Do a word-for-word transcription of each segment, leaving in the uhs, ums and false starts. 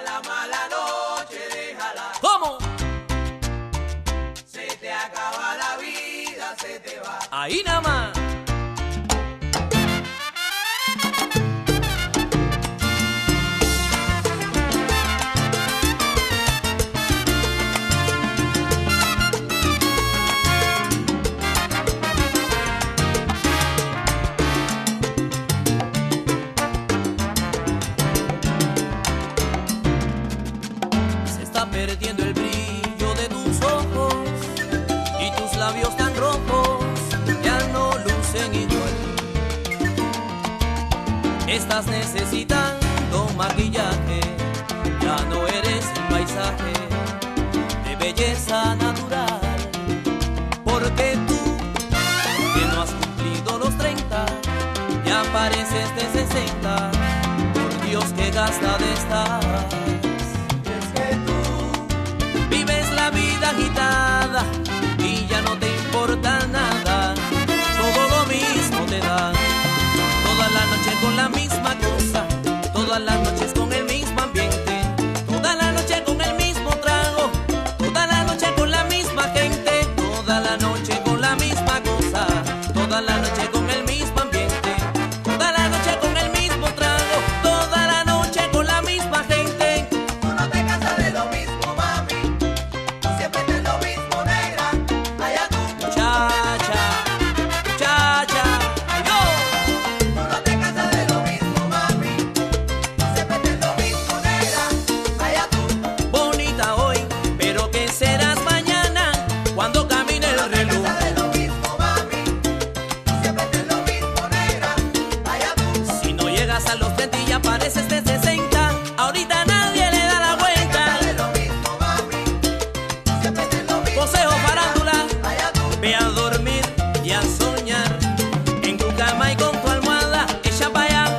mala, mala noche, déjala. ¿Cómo? Se te acaba la vida, se te va. Ahí nada más. Perdiendo el brillo de tus ojos y tus labios tan rojos ya no lucen igual. Estás necesitando maquillaje, ya no eres el paisaje de belleza natural. Porque tú, que no has cumplido los treinta, ya pareces de sesenta. Por Dios, que gasta de estar. Agitada y ya no te importa nada, todo lo mismo te da. Toda la noche con la misma cosa, todas las noches con el mismo ambiente, toda la noche con el mismo trago, toda la noche con la misma gente, toda la noche con la misma cosa, toda la noche con el mismo ambiente, toda la noche con el mismo trago, toda la noche con la misma gente. Tú no te cansas de lo mismo. A los treinta y ya pareces de sesenta. Ahorita nadie le da la vuelta. Consejo farándula: ve a dormir y a soñar en tu cama y con tu almohada echa pa' allá.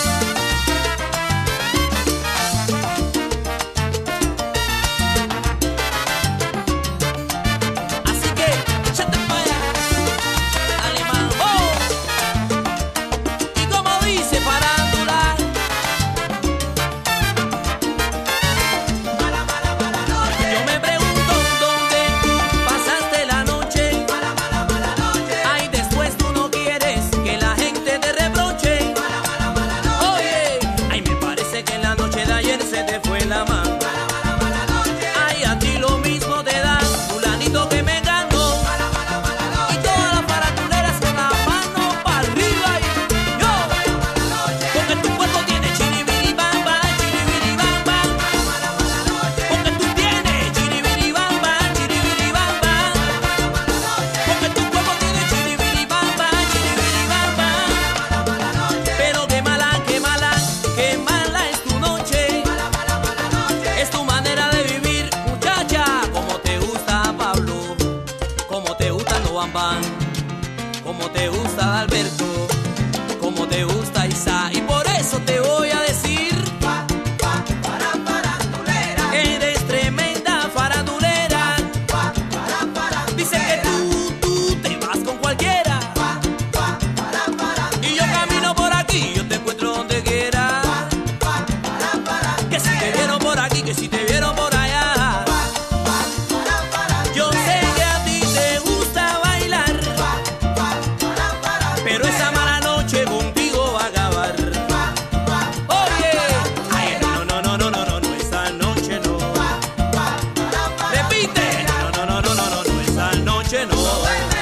Así que échate pa' allá, alemán. ¡Oh! Y como dice farándula, yo me pregunto dónde tú pasaste la noche. Mala, mala, mala noche. Ay, después tú no quieres que la gente te reproche. Mala, mala, mala noche. Oye, ay, me parece que en la noche de ayer se te fue la mano. Mala, mala, mala noche. Ay, a ti lo mismo te da fulanito que me ganó. Mala, mala, mala noche. Y todas las faratuleras con la mano para arriba y yo. Mala, mala noche. Porque tu cuerpo tiene chiribiribamba, chiribiribamba. Mala, mala noche. Porque tú tienes chiribiribamba, chiribiribamba. Mala, mala noche. Porque tu cuerpo tiene chiribiribamba, chiribiribamba. Mala, mala noche. Pero qué mala, qué mala, qué mala es tu noche. Mala, mala, mala noche. Es tu manera de vivir, muchacha. Como te gusta Pablo, como te gusta Noambán, como te gusta Alberto, como te gusta Isa. Y por eso te voy a decir: Pa, pa, para, farandulera. eres tremenda farandulera. Pa, para, farandulera. Dice que tú, tú te vas con cualquiera. Pa, pa, para, farandulera. Y yo camino por aquí, yo te encuentro donde quiera. Pa, para, farandulera. Que si te vieron por aquí, que si te vieron por allá. Pa, pa, para, farandulera. Yo sé que a ti te gusta bailar, Pa, pa, para, farandulera. pero esa mala noche contigo va a acabar. Pa, pa, Oye, ay, no, no, no, no, no, no, no, esa noche no. pa, pa, para, Repite, no, no, no, no, no, no, no, esa noche no. duerme.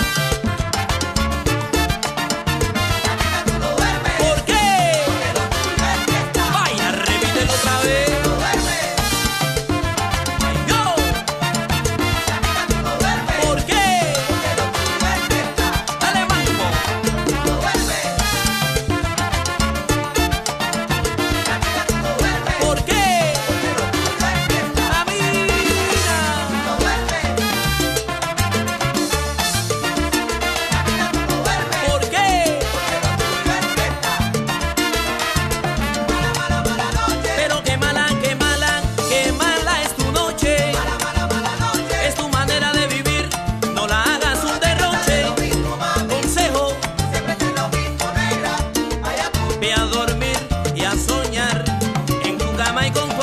Tú no duermes. ¿Por qué? Porque lo tuyo es fiesta. Vaya, repítelo otra vez. Tú no duermes. Yo, Tú no duermes. ¿por qué? Porque lo tuyo es fiesta. Dale mambo. Tú no duermes. Tú no duermes. ¿Por qué? Porque lo tuyo es fiesta. Camina. No duermes. Tú no duermes. ¿Por qué? Porque lo tuyo es fiesta. Mala, mala, mala noche. Pero qué mala, qué mala, qué mala es tu noche. Mala, mala, mala noche. Es tu manera de vivir, no la hagas un derroche. Lo mismo, mami. Consejo: Siempre es lo mismo, negra. Allá tú. ve a dormir y a soñar en tu cama y con tu